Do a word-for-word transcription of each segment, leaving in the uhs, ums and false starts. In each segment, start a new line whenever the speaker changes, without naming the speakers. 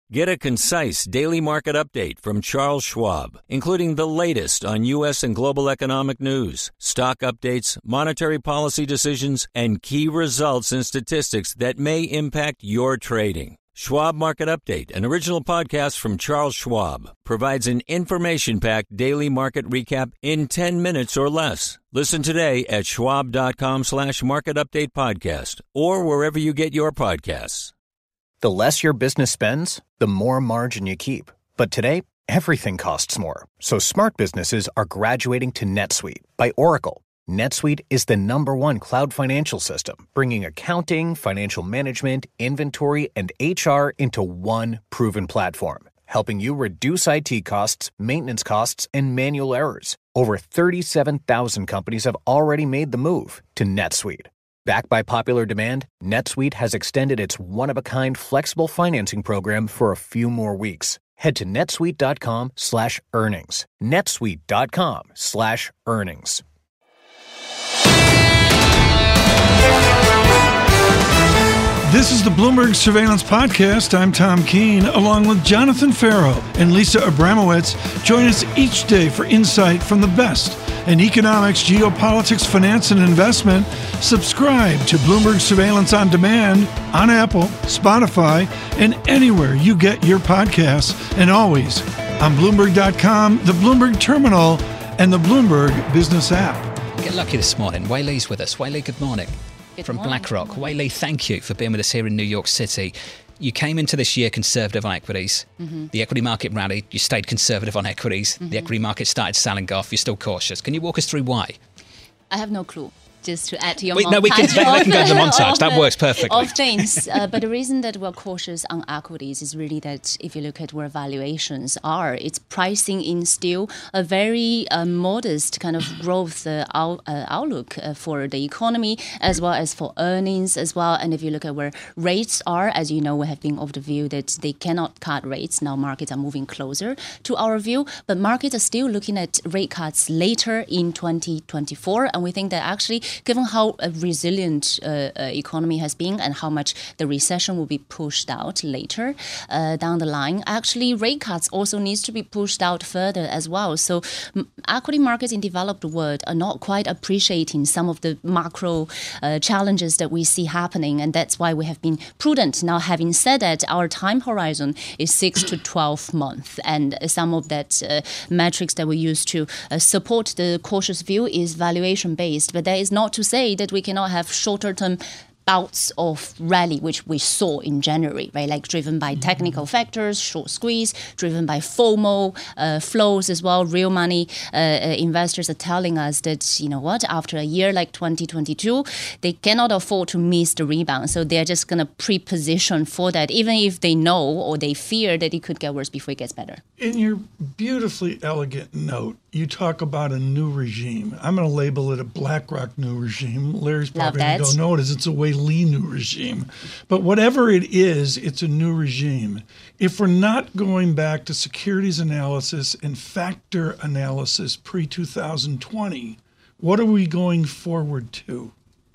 Get a concise daily market update from Charles Schwab, including the latest on U S and global economic news, stock updates, monetary policy decisions, and key results and statistics that may impact your trading. Schwab Market Update, an original podcast from Charles Schwab, provides an information-packed daily market recap in ten minutes or less. Listen today at schwab.com slash market update podcast or wherever you get your podcasts.
The less your business spends, the more margin you keep. But today, everything costs more. So smart businesses are graduating to NetSuite by Oracle. NetSuite is the number one cloud financial system, bringing accounting, financial management, inventory, and H R into one proven platform, helping you reduce I T costs, maintenance costs, and manual errors. Over thirty-seven thousand companies have already made the move to NetSuite. Backed by popular demand, NetSuite has extended its one-of-a-kind flexible financing program for a few more weeks. Head to netsuite.com slash earnings. netsuite.com slash earnings.
This is the Bloomberg Surveillance Podcast. I'm Tom Keene, along with Jonathan Farrow and Lisa Abramowitz. Join us each day for insight from the best in economics, geopolitics, finance, and investment. Subscribe to Bloomberg Surveillance on Demand on Apple, Spotify, and anywhere you get your podcasts. And always on Bloomberg dot com, the Bloomberg Terminal, and the Bloomberg Business app.
Get lucky this morning. Waylee's with us. Wayley, good morning.
Good
From
morning.
BlackRock. Waylee, thank you for being with us here in New York City. You came into this year conservative on equities. Mm-hmm. The equity market rallied. You stayed conservative on equities. Mm-hmm. The equity market started selling off. You're still cautious. Can you walk us through why?
I have no clue. Just to add to your
Wait,
montage.
no, we can, we can go to the montage.
of,
That works perfectly.
Of things. Uh, but the reason that we're cautious on equities is really that if you look at where valuations are, it's pricing in still a very uh, modest kind of growth uh, out, uh, outlook uh, for the economy, as well as for earnings as well. And if you look at where rates are, as you know, we have been of the view that they cannot cut rates. Now markets are moving closer to our view, but markets are still looking at rate cuts later in twenty twenty-four. And we think that actually, given how a resilient uh, uh, economy has been and how much the recession will be pushed out later uh, down the line, actually rate cuts also needs to be pushed out further as well. So m- equity markets in developed world are not quite appreciating some of the macro uh, challenges that we see happening, and that's why we have been prudent. Now, having said that, our time horizon is six to twelve months, and some of that uh, metrics that we use to uh, support the cautious view is valuation based, but that is not to say that we cannot have shorter term bouts of rally, which we saw in January, right? Like driven by technical factors, short squeeze, driven by FOMO uh, flows as well. Real money uh, uh, investors are telling us that, you know what, after a year like twenty twenty-two, they cannot afford to miss the rebound. So they're just going to pre-position for that, even if they know or they fear that it could get worse before it gets better.
In your beautifully elegant note, you talk about a new regime. I'm going to label it a BlackRock new regime. Larry's probably going to go, no, it is. It's a Waylee new regime. But whatever it is, it's a new regime. If we're not going back to securities analysis and factor analysis pre twenty twenty, what are we going forward to?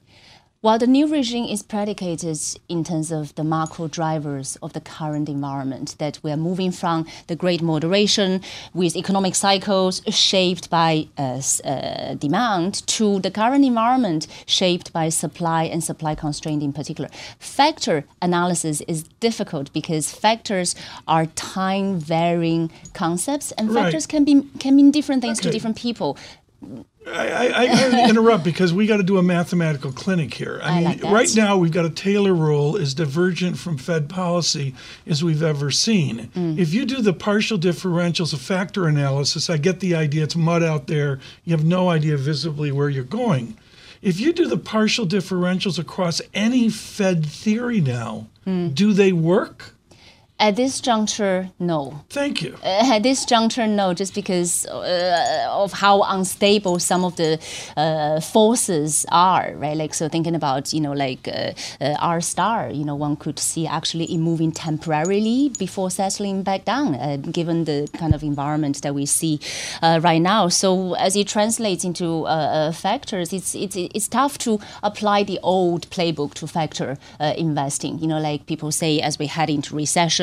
While the new regime is predicated in terms of the macro drivers of the current environment, that we are moving from the great moderation with economic cycles shaped by uh, uh, demand to the current environment shaped by supply and supply constraint in particular. Factor analysis is difficult because factors are time-varying concepts, and
Right.
factors can be can mean different things
Okay.
to different people.
I, I, I gotta interrupt because we got to do a mathematical clinic here. I,
I
mean,
like that.
right now we've got a Taylor rule as divergent from Fed policy as we've ever seen.
Mm.
If you do the partial differentials of factor analysis, I get the idea. It's mud out there. You have no idea visibly where you're going. If you do the partial differentials across any Fed theory now,
Mm.
do they work?
At this juncture, no.
Thank you.
Uh, at this juncture, no, just because uh, of how unstable some of the uh, forces are, right? Like, so thinking about, you know, like uh, uh, R star, you know, one could see actually it moving temporarily before settling back down, uh, given the kind of environment that we see uh, right now. So as it translates into uh, uh, factors, it's, it's, it's tough to apply the old playbook to factor uh, investing. You know, like people say, as we head into recession,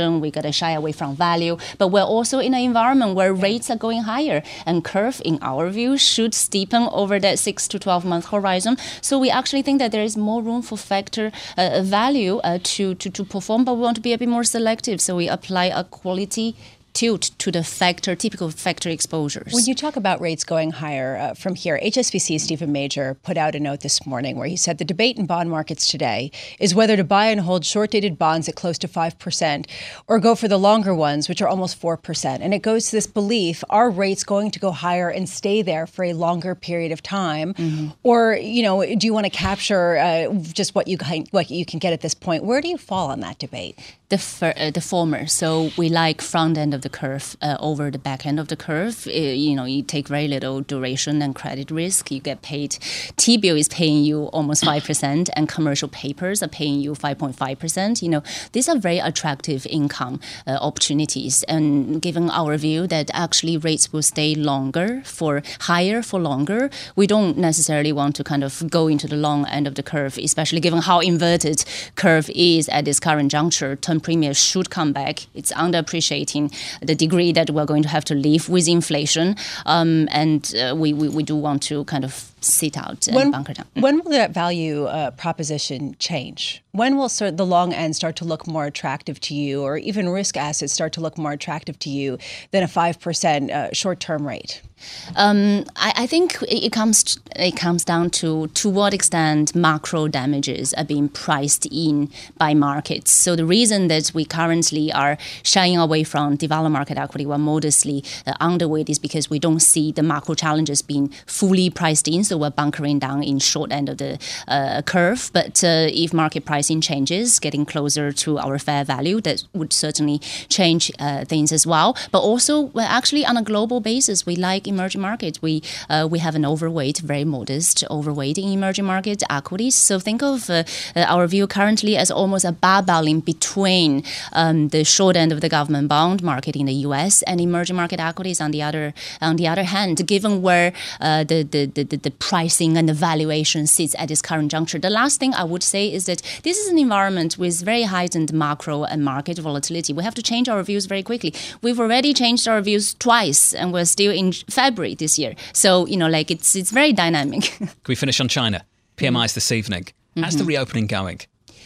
inflation, we got to shy away from value, but we're also in an environment where rates are going higher, and curve, in our view, should steepen over that six to twelve month horizon. So we actually think that there is more room for factor uh, value uh, to, to, to perform, but we want to be a bit more selective. So we apply a quality tilt to the factor, typical factor exposures.
When you talk about rates going higher uh, from here, H S B C's Stephen Major put out a note this morning where he said the debate in bond markets today is whether to buy and hold short-dated bonds at close to five percent or go for the longer ones, which are almost four percent. And it goes to this belief, are rates going to go higher and stay there for a longer period of time? Mm-hmm. Or, you know, do you want to capture uh, just what you, what you can get at this point? Where do you fall on that debate?
The, fir- uh, the former. So we like front end of the curve uh, over the back end of the curve. Uh, you know, you take very little duration and credit risk. You get paid. T-bill is paying you almost five percent, and commercial papers are paying you five point five percent. You know, these are very attractive income uh, opportunities. And given our view that actually rates will stay longer, for higher for longer, we don't necessarily want to kind of go into the long end of the curve, especially given how inverted curve is at this current juncture. Term premium should come back. It's underappreciating the degree that we're going to have to live with inflation. Um, and uh, we, we, we do want to kind of sit out and
when,
bunker down.
When will that value uh, proposition change? When will sort of the long end start to look more attractive to you, or even risk assets start to look more attractive to you than a five percent uh, short-term rate?
Um, I, I think it comes it comes down to to what extent macro damages are being priced in by markets. So the reason that we currently are shying away from developed market equity, we're modestly uh, underweight, is because we don't see the macro challenges being fully priced in. So we're bunkering down in short end of the uh, curve. But uh, if market pricing changes, getting closer to our fair value, that would certainly change uh, things as well. But also, we're actually on a global basis, we like emerging markets. We uh, we have an overweight, very modest overweight in emerging market equities. So think of uh, uh, our view currently as almost a barbelling between um, the short end of the government bond market in the U S and emerging market equities on the other on the other hand. Given where uh, the, the, the the pricing and the valuation sits at this current juncture, the last thing I would say is that this is an environment with very heightened macro and market volatility. We have to change our views very quickly. We've already changed our views twice, and we're still in February this year. So, you know, like it's it's very dynamic.
Can we finish on China? P M Is this evening. How's mm-hmm. the reopening going?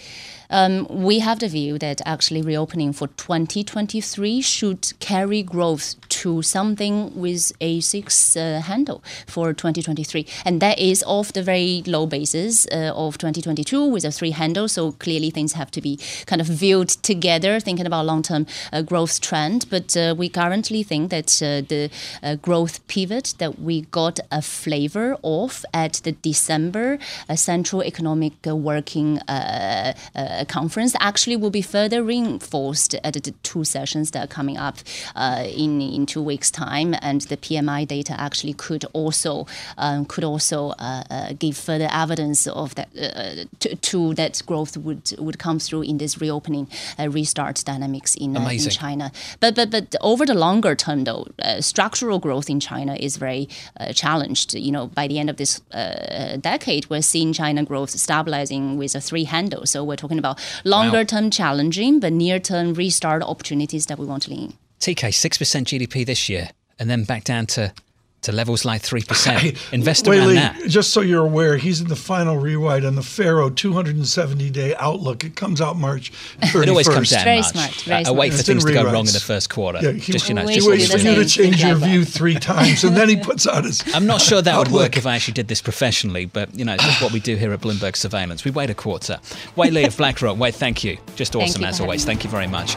Um, we have the view that actually reopening for twenty twenty-three should carry growth to something with a six uh, handle for twenty twenty-three. And that is off the very low basis uh, of twenty twenty-two with a three handle. So clearly things have to be kind of viewed together, thinking about long-term uh, growth trend. But uh, we currently think that uh, the uh, growth pivot that we got a flavor of at the December uh, Central Economic uh, Working uh, uh, conference actually will be further reinforced at the two sessions that are coming up uh, in in two weeks' time, and the P M I data actually could also um, could also uh, uh, give further evidence of that uh, to, to that growth would would come through in this reopening uh, restart dynamics in, uh, in China. But but but over the longer term though, uh, structural growth in China is very uh, challenged. You know, by the end of this uh, decade, we're seeing China growth stabilizing with a three handle. So we're talking about longer term wow. challenging, but near term restart opportunities that we want to lean.
T K, six percent G D P this year, and then back down to, to levels like three percent. Invest around
Wei Li,
that.
Just so you're aware, he's in the final rewrite on the Faro two hundred seventy day outlook. It comes out March thirty-first.
It always comes down
very
March.
Smart, very
uh,
smart.
I wait for
it's
things to go
rewrites.
wrong in the first quarter.
Yeah, he,
just, you know,
he
just
waits for you to change your view three times, and then he puts out his
I'm not sure that would
outlook.
work if I actually did this professionally, but, you know, it's just what we do here at Bloomberg Surveillance. We wait a quarter. Wei Li of BlackRock. Wei, thank you. Just awesome as always. Thank you very much.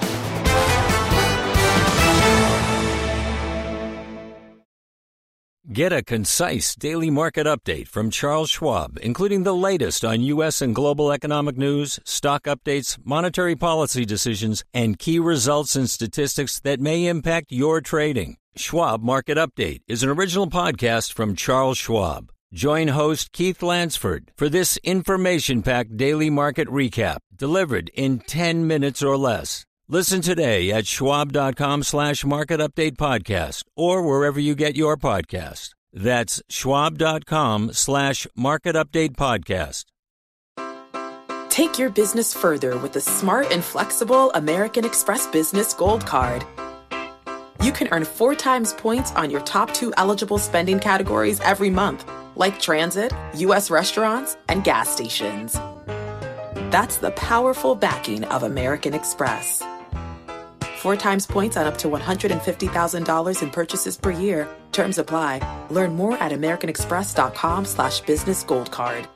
Get a concise daily market update from Charles Schwab, including the latest on U S and global economic news, stock updates, monetary policy decisions, and key results and statistics that may impact your trading. Schwab Market Update is an original podcast from Charles Schwab. Join host Keith Lansford for this information-packed daily market recap delivered in ten minutes or less. Listen today at schwab.com slash market update podcast or wherever you get your podcast. That's schwab.com slash market update podcast.
Take your business further with the smart and flexible American Express Business Gold Card. You can earn four times points on your top two eligible spending categories every month, like transit, U S restaurants, and gas stations. That's the powerful backing of American Express. Four times points on up to one hundred fifty thousand dollars in purchases per year. Terms apply. Learn more at americanexpress.com slash business gold card.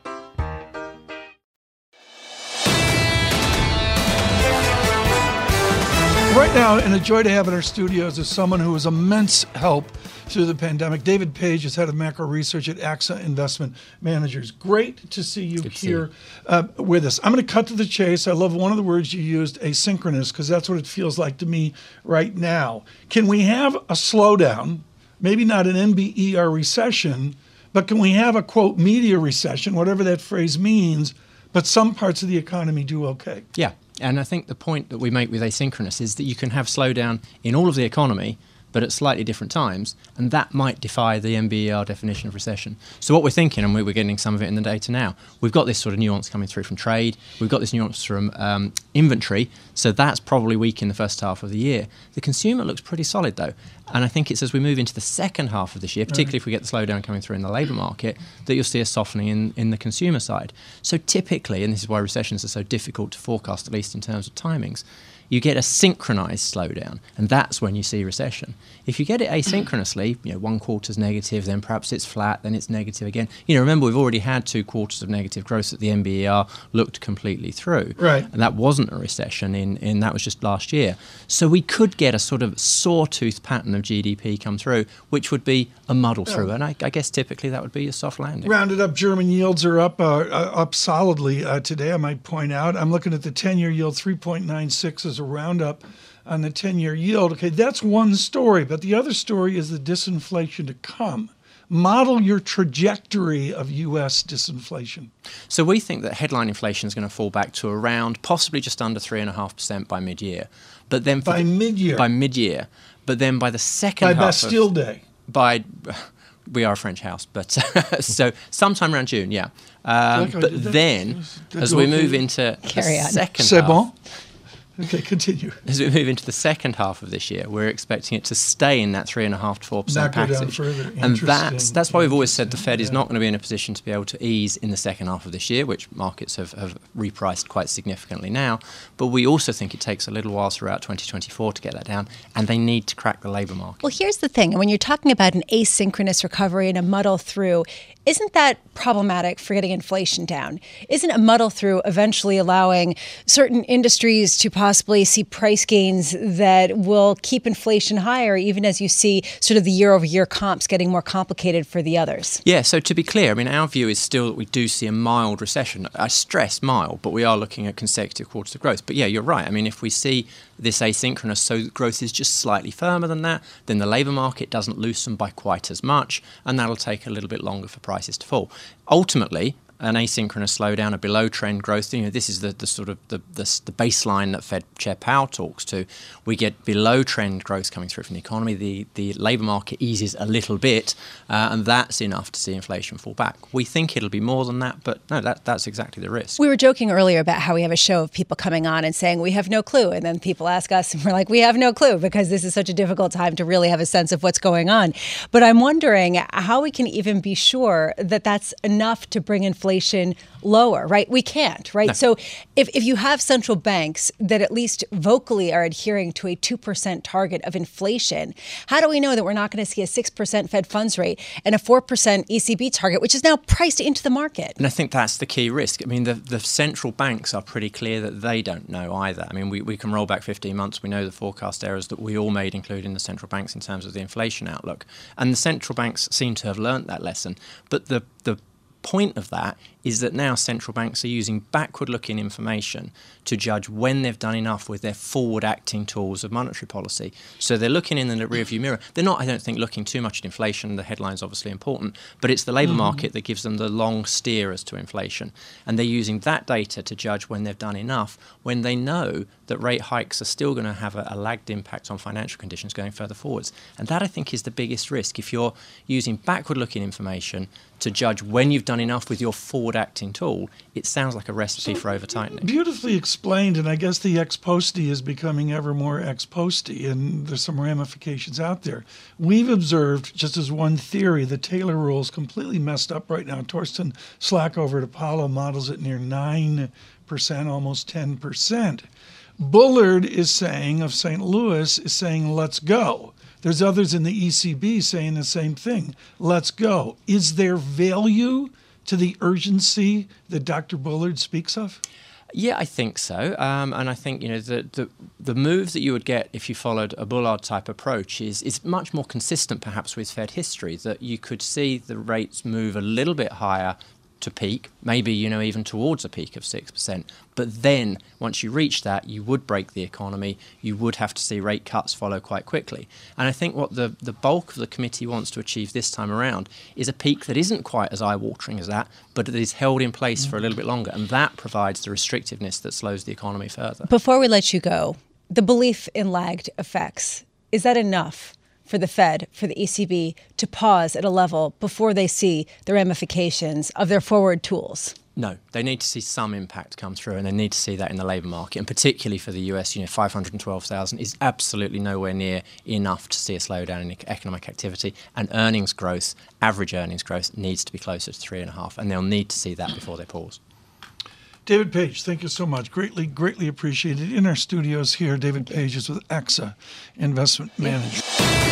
Right now, and a joy to have in our studios is someone who was immense help through the pandemic. David Page is head of macro research at A X A Investment Managers. Great to see you Good here see you. Uh, with us. I'm going to cut to the chase. I love one of the words you used, asynchronous, because that's what it feels like to me right now. Can we have a slowdown, maybe not an N B E R recession, but can we have a, quote, media recession, whatever that phrase means, but some parts of the economy do okay?
Yeah. And I think the point that we make with asynchronous is that you can have slowdown in all of the economy, but at slightly different times, and that might defy the N B E R definition of recession. So what we're thinking, and we're getting some of it in the data now, we've got this sort of nuance coming through from trade, we've got this nuance from um, inventory, so that's probably weak in the first half of the year. The consumer looks pretty solid though, and I think it's as we move into the second half of this year, particularly if we get the slowdown coming through in the labour market, that you'll see a softening in, in the consumer side. So typically, and this is why recessions are so difficult to forecast, at least in terms of timings, you get a synchronized slowdown, and that's when you see recession. If you get it asynchronously, you know, one quarter's negative, then perhaps it's flat, then it's negative again. You know, remember, we've already had two quarters of negative growth that the N B E R looked completely through.
Right.
And that wasn't a recession, in, in that was just last year. So we could get a sort of sawtooth pattern of G D P come through, which would be a muddle oh. through. And I, I guess typically that would be a soft landing.
Rounded up, German yields are up uh, up solidly uh, today, I might point out. I'm looking at the ten-year yield, three point nine six is a roundup on the ten-year yield. Okay, that's one story, but the other story is the disinflation to come. Model your trajectory of U S disinflation.
So we think that headline inflation is going to fall back to around possibly just under three point five percent by mid-year. But then
by
the,
mid-year?
By mid-year. But then by the second
by
half
Bastille
of,
Day?
By... We are a French house, but so sometime around June, yeah. Um, but then, as we move into the second
C'est
half...
bon? Okay, continue.
As we move into the second half of this year, we're expecting it to stay in that three and a half to four percent
Not go down
passage,
further.
and that's that's why we've always said the Fed
yeah.
is not going to be in a position to be able to ease in the second half of this year, which markets have, have repriced quite significantly now. But we also think it takes a little while throughout twenty twenty-four to get that down, and they need to crack the labour market.
Well, here's the thing: when you're talking about an asynchronous recovery and a muddle through, isn't that problematic for getting inflation down? Isn't a muddle through eventually allowing certain industries to possibly see price gains that will keep inflation higher, even as you see sort of the year-over-year comps getting more complicated for the others?
Yeah, so to be clear, I mean, our view is still that we do see a mild recession. I stress mild, but we are looking at consecutive quarters of growth. But yeah, you're right. I mean, if we see this asynchronous, so growth is just slightly firmer than that, then the labour market doesn't loosen by quite as much, and that'll take a little bit longer for prices to fall. Ultimately, an asynchronous slowdown, a below-trend growth. You know, this is the, the sort of the, the the baseline that Fed Chair Powell talks to. We get below-trend growth coming through from the economy. The the labour market eases a little bit, uh, and that's enough to see inflation fall back. We think it'll be more than that, but no, that that's exactly the risk.
We were joking earlier about how we have a show of people coming on and saying we have no clue, and then people ask us, and we're like, we have no clue because this is such a difficult time to really have a sense of what's going on. But I'm wondering how we can even be sure that that's enough to bring inflation lower, right? We can't, right?
No.
So if, if you have central banks that at least vocally are adhering to a two percent target of inflation, how do we know that we're not going to see a six percent Fed funds rate and a four percent E C B target, which is now priced into the market?
And I think that's the key risk. I mean, the, the central banks are pretty clear that they don't know either. I mean, we, we can roll back fifteen months. We know the forecast errors that we all made, including the central banks, in terms of the inflation outlook. And the central banks seem to have learnt that lesson. But the the point of that is that now central banks are using backward-looking information to judge when they've done enough with their forward-acting tools of monetary policy. So they're looking in the rearview mirror. They're not, I don't think, looking too much at inflation. The headline's obviously important, but it's the labour mm-hmm. market that gives them the long steer as to inflation. And they're using that data to judge when they've done enough, when they know that rate hikes are still going to have a, a lagged impact on financial conditions going further forwards. And that, I think, is the biggest risk. If you're using backward-looking information to judge when you've done enough with your forward-acting tool, it sounds like a recipe so for over-tightening.
Beautifully explained, and I guess the ex posti is becoming ever more ex posti, and there's some ramifications out there. We've observed, just as one theory, the Taylor rule is completely messed up right now. Torsten Slack over at Apollo models it near nine percent, almost ten percent. Bullard is saying, of Saint Louis, is saying, let's go. There's others in the E C B saying the same thing. Let's go. Is there value to the urgency that Doctor Bullard speaks of?
Yeah, I think so. Um, and I think, you know, the, the the move that you would get if you followed a Bullard-type approach is, is much more consistent, perhaps, with Fed history, that you could see the rates move a little bit higher to peak, maybe, you know, even towards a peak of six percent. But then, once you reach that, you would break the economy. You would have to see rate cuts follow quite quickly. And I think what the, the bulk of the committee wants to achieve this time around is a peak that isn't quite as eye-watering as that, but that is held in place for a little bit longer. And that provides the restrictiveness that slows the economy further.
Before we let you go, the belief in lagged effects, is that enough for the Fed, for the E C B, to pause at a level before they see the ramifications of their forward tools?
No, they need to see some impact come through, and they need to see that in the labour market. And particularly for the U S, you know, five hundred twelve thousand is absolutely nowhere near enough to see a slowdown in economic activity. And earnings growth, average earnings growth, needs to be closer to three and a half, and they'll need to see that before they pause.
David Page, thank you so much. Greatly, greatly appreciated. In our studios here, David Page is with A X A Investment Management.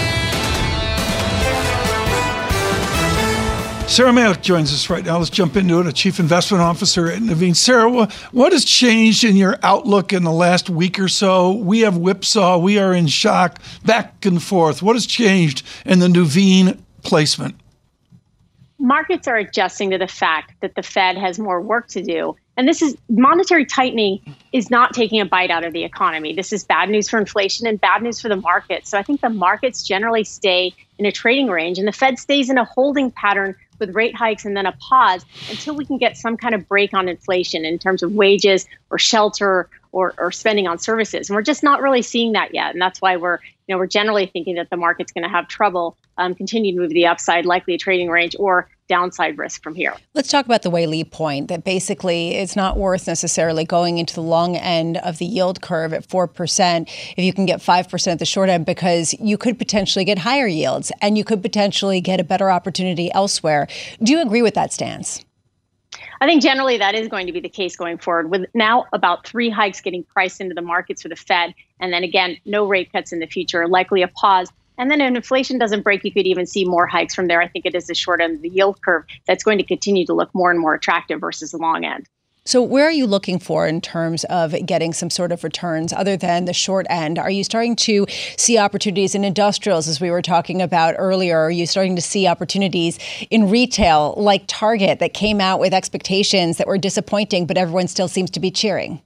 Sarah Malik joins us right now. Let's jump into it, a Chief Investment Officer at Nuveen. Sarah, what has changed in your outlook in the last week or so? We have whipsaw. We are in shock, back and forth. What has changed in the Nuveen placement?
Markets are adjusting to the fact that the Fed has more work to do. And this is monetary tightening is not taking a bite out of the economy. This is bad news for inflation and bad news for the market. So I think the markets generally stay in a trading range and the Fed stays in a holding pattern with rate hikes and then a pause until we can get some kind of break on inflation in terms of wages or shelter or, or spending on services. And we're just not really seeing that yet. And that's why we're, you know, we're generally thinking that the market's going to have trouble um, continue to move to the upside, likely a trading range or downside risk from here.
Let's talk about the Wei-Li point, that basically it's not worth necessarily going into the long end of the yield curve at four percent if you can get five percent at the short end, because you could potentially get higher yields and you could potentially get a better opportunity elsewhere. Do you agree with that stance?
I think generally that is going to be the case going forward, with now about three hikes getting priced into the markets for the Fed. And then again, no rate cuts in the future, likely a pause. And then if inflation doesn't break, you could even see more hikes from there. I think it is the short end of the yield curve that's going to continue to look more and more attractive versus the long end.
So where are you looking for in terms of getting some sort of returns other than the short end? Are you starting to see opportunities in industrials, as we were talking about earlier? Are you starting to see opportunities in retail like Target that came out with expectations that were disappointing, but everyone still seems to be cheering?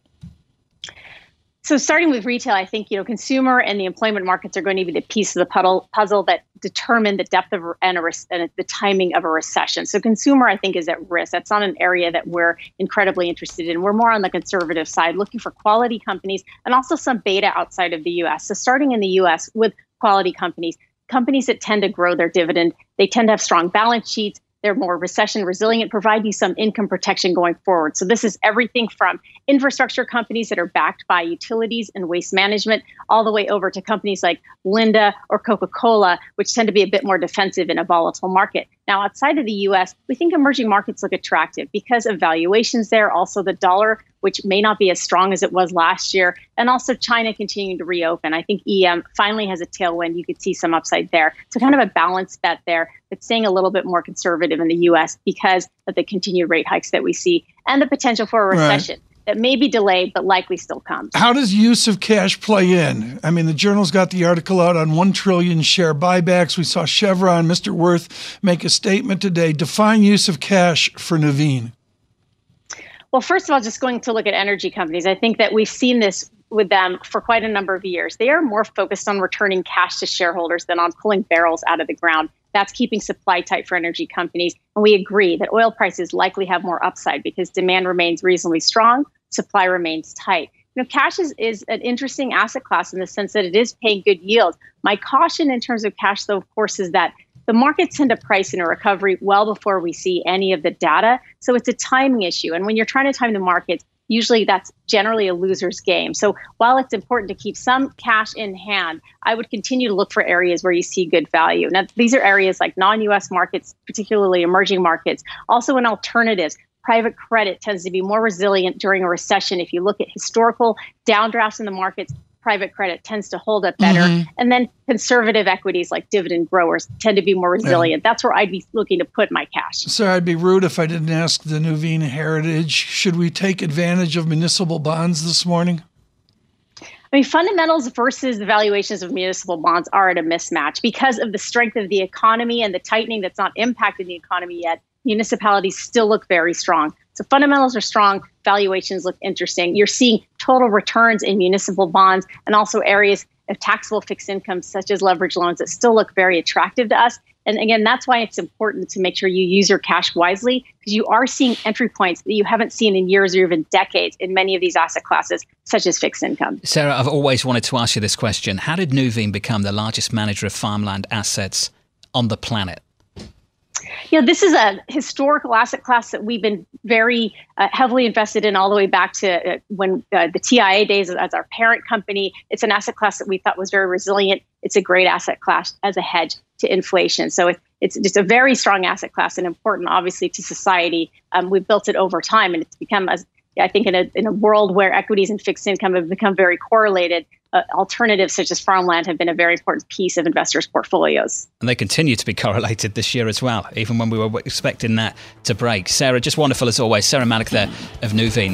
So starting with retail, I think, you know, consumer and the employment markets are going to be the piece of the puddle, puzzle that determine the depth of and, a, and the timing of a recession. So consumer, I think, is at risk. That's not an area that we're incredibly interested in. We're more on the conservative side, looking for quality companies and also some beta outside of the U S. So starting in the U S with quality companies, companies that tend to grow their dividend, they tend to have strong balance sheets. They're more recession resilient, provide you some income protection going forward. So this is everything from infrastructure companies that are backed by utilities and waste management, all the way over to companies like Linde or Coca-Cola, which tend to be a bit more defensive in a volatile market. Now, outside of the U S, we think emerging markets look attractive because of valuations there, also the dollar, which may not be as strong as it was last year, and also China continuing to reopen. I think E M finally has a tailwind. You could see some upside there. So kind of a balanced bet there, but staying a little bit more conservative in the U S because of the continued rate hikes that we see and the potential for a recession. Right. That may be delayed, but likely still comes.
How does use of cash play in? I mean, the Journal's got the article out on one trillion share buybacks. We saw Chevron, Mister Worth, make a statement today. Define use of cash for Nuveen.
Well, first of all, just going to look at energy companies, I think that we've seen this with them for quite a number of years. They are more focused on returning cash to shareholders than on pulling barrels out of the ground. That's keeping supply tight for energy companies. And we agree that oil prices likely have more upside because demand remains reasonably strong, supply remains tight. You know, cash is, is an interesting asset class in the sense that it is paying good yields. My caution in terms of cash, though, of course, is that the markets tend to price in a recovery well before we see any of the data. So it's a timing issue. And when you're trying to time the markets, usually that's generally a loser's game. So while it's important to keep some cash in hand, I would continue to look for areas where you see good value. Now, these are areas like non-U S markets, particularly emerging markets, also in alternatives. Private credit tends to be more resilient during a recession. If you look at historical downdrafts in the markets, private credit tends to hold up better. Mm-hmm. And then conservative equities like dividend growers tend to be more resilient. Yeah. That's where I'd be looking to put my cash.
So I'd be rude if I didn't ask the Nuveen Heritage, should we take advantage of municipal bonds this morning?
I mean, fundamentals versus the valuations of municipal bonds are at a mismatch because of the strength of the economy and the tightening that's not impacted the economy yet. Municipalities still look very strong. So fundamentals are strong, valuations look interesting. You're seeing total returns in municipal bonds and also areas of taxable fixed income such as leverage loans that still look very attractive to us. And again, that's why it's important to make sure you use your cash wisely, because you are seeing entry points that you haven't seen in years or even decades in many of these asset classes, such as fixed income.
Sarah, I've always wanted to ask you this question. How did Nuveen become the largest manager of farmland assets on the planet?
You know, this is a historical asset class that we've been very uh, heavily invested in all the way back to uh, when uh, the T I A days as our parent company. It's an asset class that we thought was very resilient. It's a great asset class as a hedge to inflation. So it, it's just a very strong asset class and important, obviously, to society. Um, we've built it over time, and it's become, a, I think, in a, in a world where equities and fixed income have become very correlated, Uh, alternatives such as farmland have been a very important piece of investors' portfolios.
And they continue to be correlated this year as well, even when we were expecting that to break. Sarah, just wonderful as always. Sarah Malik there of Nuveen.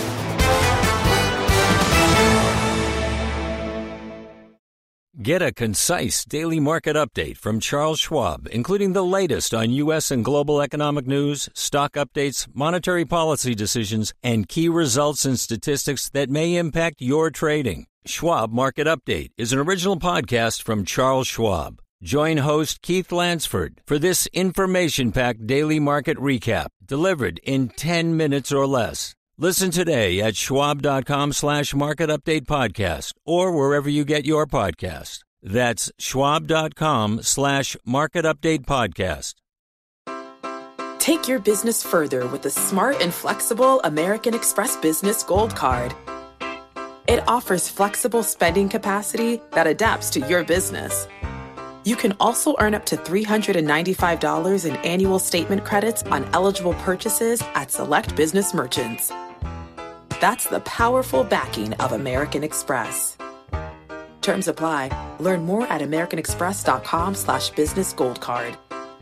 Get a concise daily market update from Charles Schwab, including the latest on U S and global economic news, stock updates, monetary policy decisions, and key results and statistics that may impact your trading. Schwab Market Update is an original podcast from Charles Schwab. Join host Keith Lansford for this information-packed daily market recap delivered in ten minutes or less. Listen today at schwab.com slash market update podcast or wherever you get your podcast. That's schwab.com slash market update podcast.
Take your business further with the smart and flexible American Express Business Gold Card. It offers flexible spending capacity that adapts to your business. You can also earn up to three hundred ninety-five dollars in annual statement credits on eligible purchases at select business merchants. That's the powerful backing of American Express. Terms apply. Learn more at americanexpress.com slash business gold card.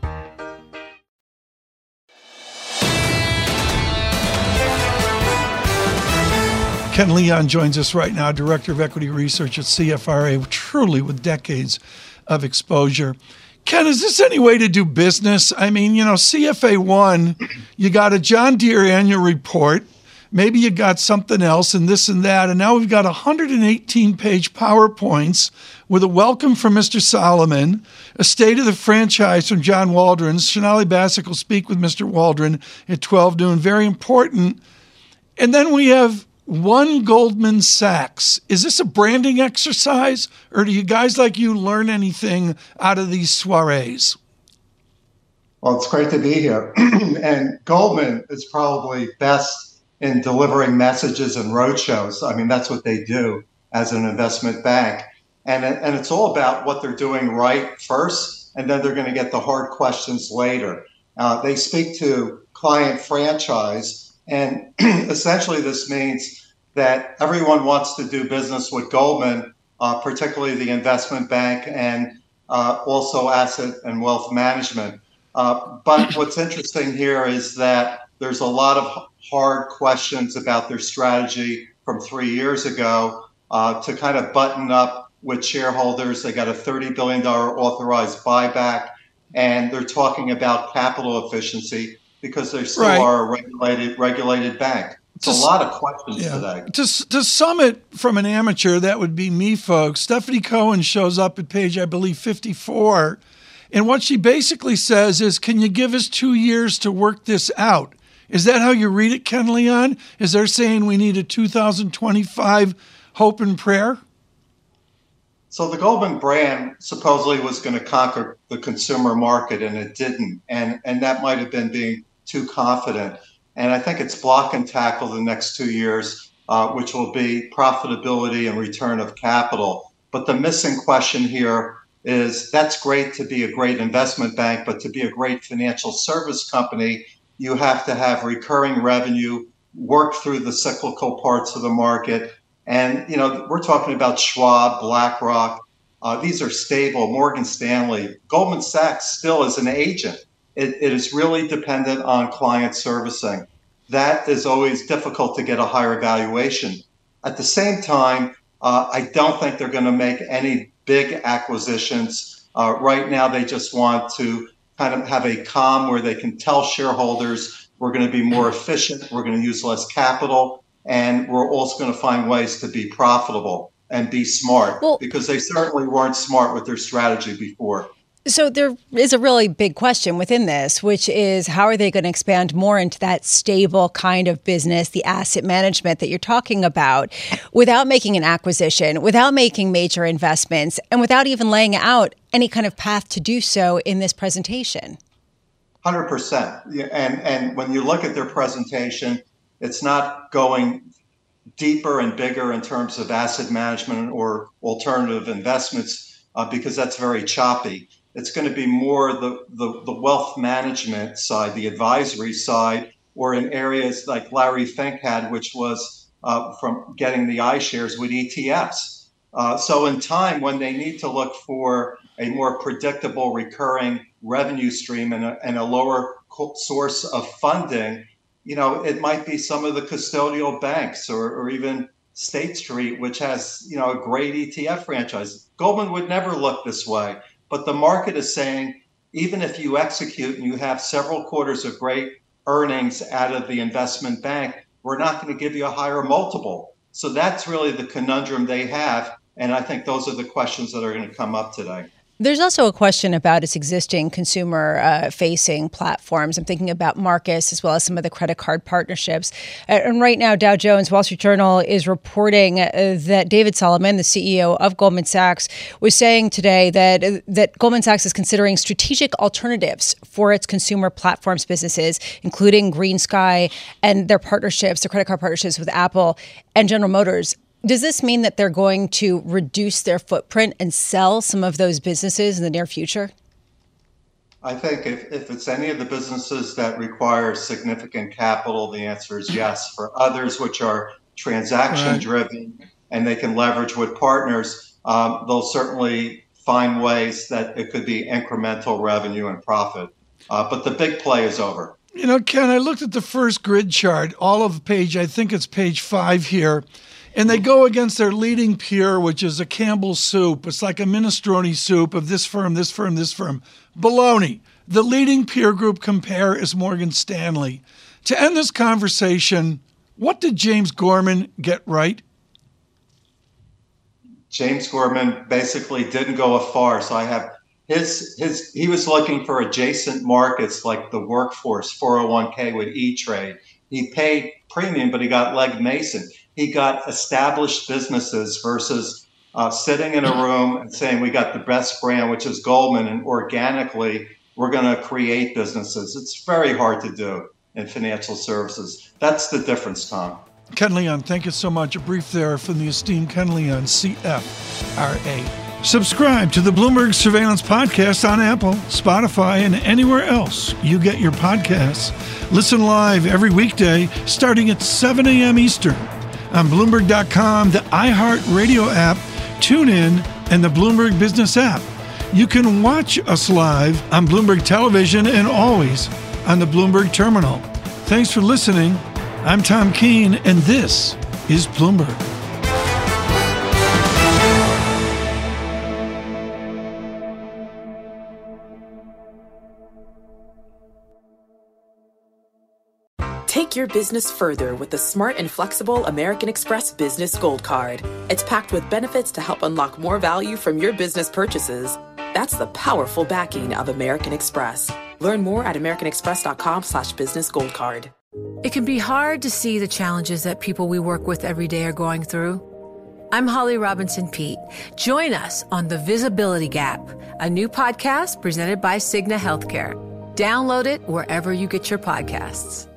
Ken Leon joins us right now, Director of Equity Research at C F R A, truly with decades of exposure. Ken, is this any way to do business? I mean, you know, C F A one, you got a John Deere annual report, maybe you got something else and this and that, and now we've got one hundred eighteen page PowerPoints with a welcome from Mister Solomon, a state of the franchise from John Waldron. Sonali Basak will speak with Mister Waldron at twelve noon, very important. And then we have One Goldman Sachs. Is this a branding exercise, or do you guys like you learn anything out of these soirees?
Well, it's great to be here. And Goldman is probably best in delivering messages and roadshows. I mean, that's what they do as an investment bank. And, and it's all about what they're doing right first, and then they're going to get the hard questions later. Uh, they speak to client franchise. And essentially, this means that everyone wants to do business with Goldman, uh, particularly the investment bank and uh, also asset and wealth management. Uh, but what's interesting here is that there's a lot of hard questions about their strategy from three years ago uh, to kind of button up with shareholders. They got a thirty billion dollars authorized buyback, and they're talking about capital efficiency, because they still right. are a regulated regulated bank. It's to, a lot of questions yeah. today.
To, to sum it from an amateur, that would be me, folks. Stephanie Cohen shows up at page, I believe, fifty-four. And what she basically says is, can you give us two years to work this out? Is that how you read it, Ken Leon? Is they're saying we need a two thousand twenty-five hope and prayer?
So the Goldman brand supposedly was going to conquer the consumer market, and it didn't. And, and that might have been being too confident. And I think it's block and tackle the next two years, uh, which will be profitability and return of capital. But the missing question here is that's great to be a great investment bank, but to be a great financial service company, you have to have recurring revenue, work through the cyclical parts of the market. And, you know, we're talking about Schwab, BlackRock. Uh, these are stable, Morgan Stanley. Goldman Sachs still is an agent. It, it is really dependent on client servicing. That is always difficult to get a higher valuation. At the same time, uh, I don't think they're going to make any big acquisitions. Uh, right now, they just want to kind of have a calm where they can tell shareholders we're going to be more efficient, we're going to use less capital, and we're also going to find ways to be profitable and be smart, well, because they certainly weren't smart with their strategy before.
So there is a really big question within this, which is how are they going to expand more into that stable kind of business, the asset management that you're talking about, without making an acquisition, without making major investments, and without even laying out any kind of path to do so in this presentation?
one hundred percent. And, and when you look at their presentation, it's not going deeper and bigger in terms of asset management or alternative investments uh, because that's very choppy. It's going to be more the, the, the wealth management side, the advisory side, or in areas like Larry Fink had, which was uh, from getting the iShares with E T Fs. Uh, so in time, when they need to look for a more predictable recurring revenue stream and a, and a lower source of funding, you know, it might be some of the custodial banks or, or even State Street, which has, you know, a great E T F franchise. Goldman would never look this way. But the market is saying, even if you execute and you have several quarters of great earnings out of the investment bank, we're not going to give you a higher multiple. So that's really the conundrum they have. And I think those are the questions that are going to come up today.
There's also a question about its existing consumer-facing uh, platforms. I'm thinking about Marcus as well as some of the credit card partnerships. Uh, and right now, Dow Jones, Wall Street Journal is reporting uh, that David Solomon, the C E O of Goldman Sachs, was saying today that uh, that Goldman Sachs is considering strategic alternatives for its consumer platforms businesses, including GreenSky and their partnerships, their credit card partnerships with Apple and General Motors. Does this mean that they're going to reduce their footprint and sell some of those businesses in the near future?
I think if, if it's any of the businesses that require significant capital, the answer is yes. For others, which are transaction driven right. and they can leverage with partners, um, they'll certainly find ways that it could be incremental revenue and profit. Uh, but the big play is over.
You know, Ken, I looked at the first grid chart, all of the page, I think it's page five here. And they go against their leading peer, which is a Campbell's soup. It's like a minestrone soup of this firm, this firm, this firm. Baloney. The leading peer group compare is Morgan Stanley. To end this conversation, what did James Gorman get right?
James Gorman basically didn't go afar. So I have his, his, he was looking for adjacent markets like the workforce, four oh one k with E-Trade. He paid premium, but he got Legg Mason. He got established businesses versus uh, sitting in a room and saying, we got the best brand, which is Goldman, and organically, we're going to create businesses. It's very hard to do in financial services. That's the difference, Tom.
Ken Leon, thank you so much. A brief there from the esteemed Ken Leon, C F R A. Subscribe to the Bloomberg Surveillance Podcast on Apple, Spotify, and anywhere else you get your podcasts. Listen live every weekday starting at seven a.m. Eastern on Bloomberg dot com, the iHeartRadio app, TuneIn, and the Bloomberg Business app. You can watch us live on Bloomberg Television and always on the Bloomberg Terminal. Thanks for listening. I'm Tom Keene, and this is Bloomberg.
Take your business further with the smart and flexible American Express Business Gold Card. It's packed with benefits to help unlock more value from your business purchases. That's the powerful backing of American Express. Learn more at americanexpress.com slash business gold card.
It can be hard to see the challenges that people we work with every day are going through. I'm Holly Robinson Peete. Join us on The Visibility Gap, a new podcast presented by Cigna Healthcare. Download it wherever you get your podcasts.